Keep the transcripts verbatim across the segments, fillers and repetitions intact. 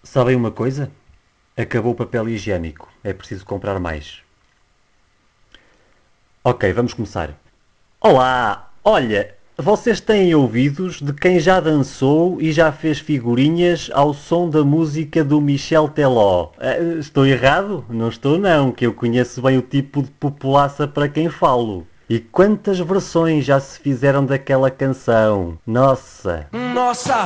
Sabem uma coisa? Acabou o papel higiênico. É preciso comprar mais. Ok, vamos começar. Olá! Olha, vocês têm ouvidos de quem já dançou e já fez figurinhas ao som da música do Michel Teló. Eh, estou errado? Não estou não, que eu conheço bem o tipo de populaça para quem falo. E quantas versões já se fizeram daquela canção? Nossa! Nossa,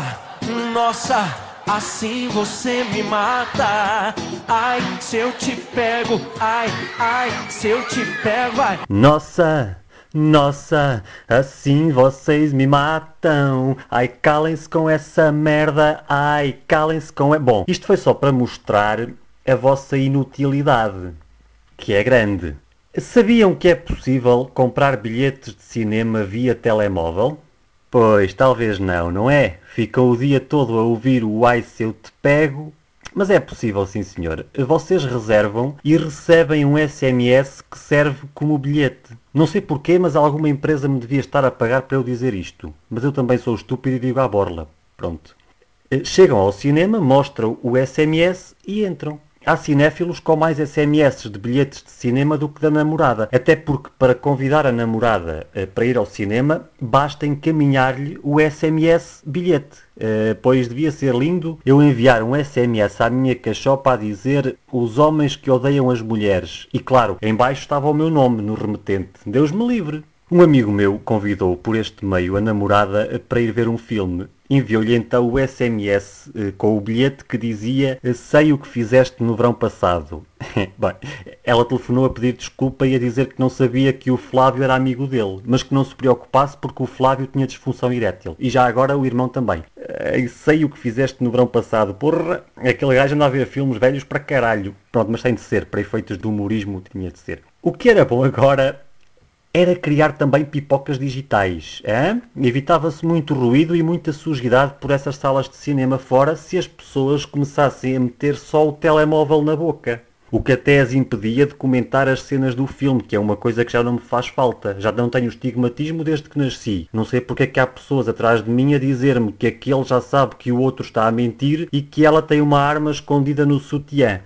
nossa, assim você me mata. Ai, se eu te pego, ai, ai, se eu te pego, ai. Nossa, nossa, assim vocês me matam. Ai, calem-se com essa merda. Ai, calem-se com... É bom, isto foi só para mostrar a vossa inutilidade, que é grande. Sabiam que é possível comprar bilhetes de cinema via telemóvel? Pois, talvez não, não é? Ficam o dia todo a ouvir o Ai Se Eu Te Pego. Mas é possível, sim senhor. Vocês reservam e recebem um S M S que serve como bilhete. Não sei porquê, mas alguma empresa me devia estar a pagar para eu dizer isto. Mas eu também sou estúpido e digo à borla. Pronto. Chegam ao cinema, mostram o S M S e entram. Há cinéfilos com mais S M S de bilhetes de cinema do que da namorada. Até porque para convidar a namorada eh, para ir ao cinema, basta encaminhar-lhe o S M S bilhete. Eh, pois devia ser lindo eu enviar um S M S à minha cachopa a dizer os homens que odeiam as mulheres. E claro, em baixo estava o meu nome no remetente. Deus me livre. Um amigo meu convidou por este meio a namorada para ir ver um filme. Enviou-lhe então o S M S eh, com o bilhete que dizia sei o que fizeste no verão passado. Bem, ela telefonou a pedir desculpa e a dizer que não sabia que o Flávio era amigo dele, mas que não se preocupasse porque o Flávio tinha disfunção erétil. E já agora o irmão também. Eh, sei o que fizeste no verão passado. Porra, aquele gajo anda a ver filmes velhos para caralho. Pronto, mas tem de ser, para efeitos de humorismo tinha de ser. O que era bom agora era criar também pipocas digitais. Hein? Evitava-se muito ruído e muita sujidade por essas salas de cinema fora se as pessoas começassem a meter só o telemóvel na boca. O que até as impedia de comentar as cenas do filme, que é uma coisa que já não me faz falta. Já não tenho estigmatismo desde que nasci. Não sei porque é que há pessoas atrás de mim a dizer-me que aquele já sabe que o outro está a mentir e que ela tem uma arma escondida no sutiã.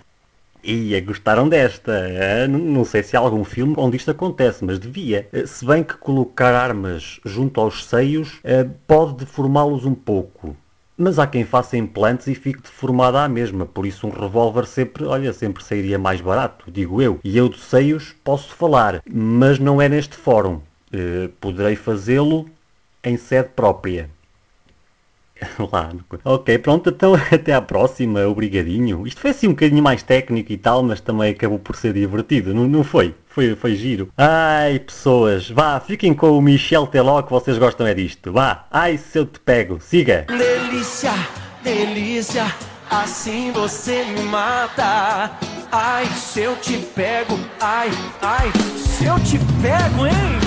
Ia, gostaram desta. Ah, não, não sei se há algum filme onde isto acontece, mas devia. Ah, se bem que colocar armas junto aos seios ah, pode deformá-los um pouco. Mas há quem faça implantes e fique deformada à mesma, por isso um revólver sempre, olha, sempre sairia mais barato, digo eu. E eu de seios posso falar, mas não é neste fórum. Ah, poderei fazê-lo em sede própria. Lá. Ok, pronto, então até à próxima, obrigadinho. Isto foi assim um bocadinho mais técnico e tal, mas também acabou por ser divertido, não, não foi? Foi, foi giro. Ai, pessoas, vá, fiquem com o Michel Teló que vocês gostam é disto. Vá, ai se eu te pego, siga. Delícia, delícia, assim você me mata. Ai, se eu te pego, ai, ai, se eu te pego, hein?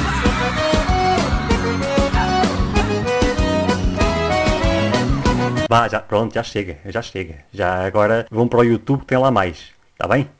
Vá, já, pronto, já chega, já chega. Já agora vão para o YouTube que tem lá mais, tá bem?